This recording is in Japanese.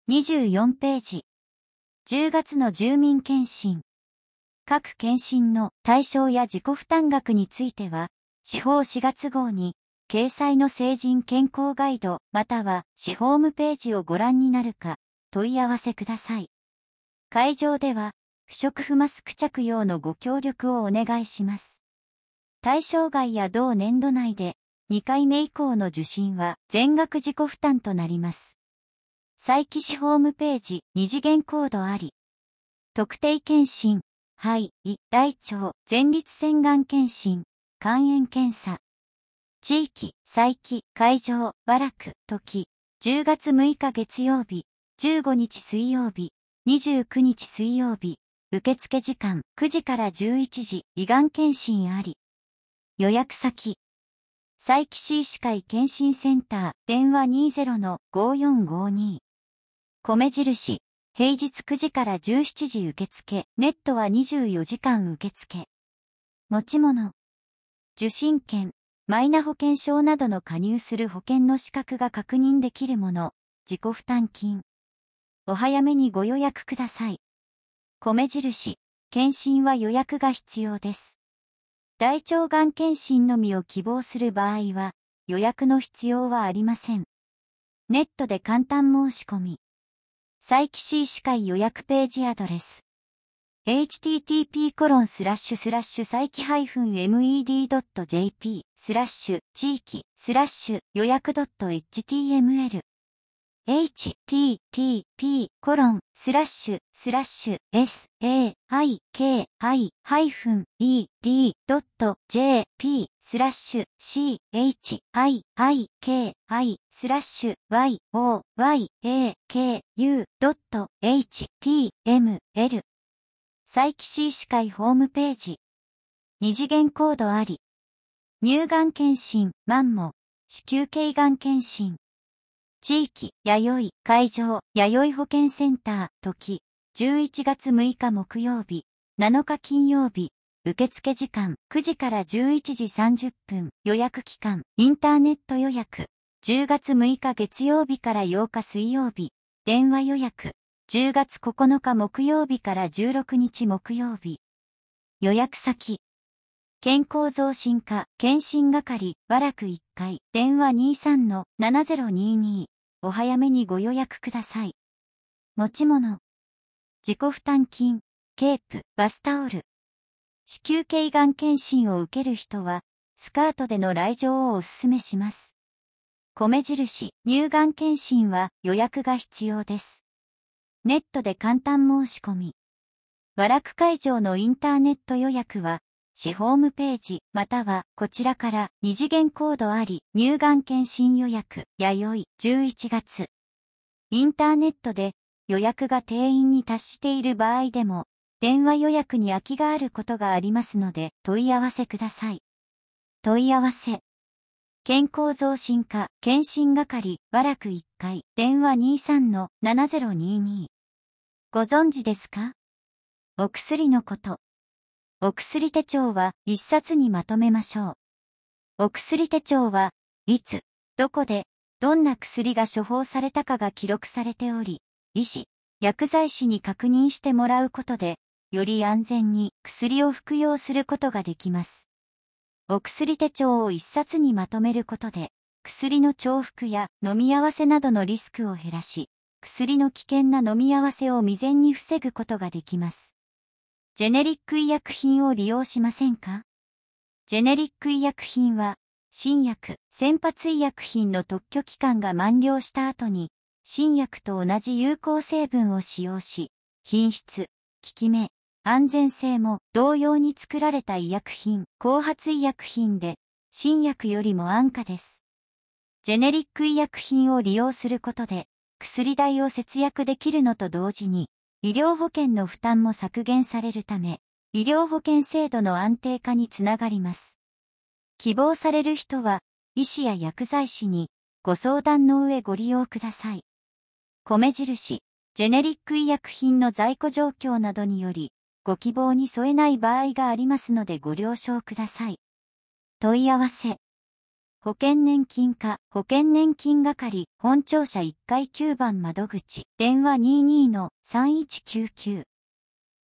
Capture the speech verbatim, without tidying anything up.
にじゅうよんページ。じゅうがつの住民検診。各検診の対象や自己負担額については、司法しがつ号に、掲載の成人健康ガイドまたは市ホームページをご覧になるか、問い合わせください。会場では、不織布マスク着用のご協力をお願いします。対象外や同年度内で、にかいめ以降の受診は全額自己負担となります。佐伯市ホームページに次元コードあり。特定検診、肺、胃、大腸、前立腺がん検診、肝炎検査。地域、佐伯、会場、和楽、時。じゅうがつむいか月曜日、じゅうごにち水曜日、にじゅうくにち水曜日。受付時間くじからじゅういちじ、胃がん検診あり。予約先。佐伯市医師会検診センター、電話 にじゅうのごよんごに。米印、平日くじからじゅうしちじ受付、ネットはにじゅうよじかん受付。持ち物。受診券、マイナ保険証などの加入する保険の資格が確認できるもの、自己負担金。お早めにご予約ください。米印、検診は予約が必要です。大腸がん検診のみを希望する場合は、予約の必要はありません。ネットで簡単申し込み。佐伯市医師会予約ページアドレス。エイチティーティーピーコロンスラッシュスラッシュ佐伯ハイフンエムイーディードットジェーピー スラッシュ地域スラッシュ予約ドットエイチティーエムエル エイチティーティーピーコロンスラッシュスラッシュエスエーアイケーアイハイフンイーディードットジェーピースラッシュシーエイチアイアイケーアイスラッシュワイオーワイエーケーユードットエイチティーエムエル佐伯市医師会ホームページ。二次元コードあり。乳がん検診、マンモ、子宮頸がん検診。地域、弥生、会場、弥生保健センター、時、じゅういちがつむいか木曜日、なのか金曜日、受付時間、くじからじゅういちじさんじゅっぷん、予約期間、インターネット予約、じゅうがつむいか月曜日からようか水曜日、電話予約、じゅうがつここのか木曜日からじゅうろくにち木曜日。予約先。健康増進課検診係和楽いっかい電話 にじゅうさんのななぜろにに お早めにご予約ください。持ち物。自己負担金、ケープ、バスタオル。子宮頸がん検診を受ける人はスカートでの来場をお勧めします。米印、乳がん検診は予約が必要です。ネットで簡単申し込み。和楽会場のインターネット予約は、市ホームページ、またはこちらから二次元コードあり、乳がん検診予約、弥生、じゅういちがつ。インターネットで予約が定員に達している場合でも、電話予約に空きがあることがありますので、問い合わせください。問い合わせ。健康増進課検診係和楽いっかい電話 にじゅうさんのななぜろにに。ご存知ですか？お薬のこと。お薬手帳は一冊にまとめましょう。お薬手帳はいつ、どこで、どんな薬が処方されたかが記録されており、医師、薬剤師に確認してもらうことで、より安全に薬を服用することができます。お薬手帳を一冊にまとめることで、薬の重複や飲み合わせなどのリスクを減らし、薬の危険な飲み合わせを未然に防ぐことができます。ジェネリック医薬品を利用しませんか？ジェネリック医薬品は、新薬、先発医薬品の特許期間が満了した後に、新薬と同じ有効成分を使用し、品質、効き目、安全性も同様に作られた医薬品、後発医薬品で、新薬よりも安価です。ジェネリック医薬品を利用することで、薬代を節約できるのと同時に、医療保険の負担も削減されるため、医療保険制度の安定化につながります。希望される人は、医師や薬剤師にご相談の上ご利用ください。米印、ジェネリック医薬品の在庫状況などにより、ご希望に添えない場合がありますのでご了承ください。問い合わせ。 保険年金課、保険年金係、本庁舎いっかいきゅうばん窓口、電話 にじゅうにのさんいちきゅうきゅう。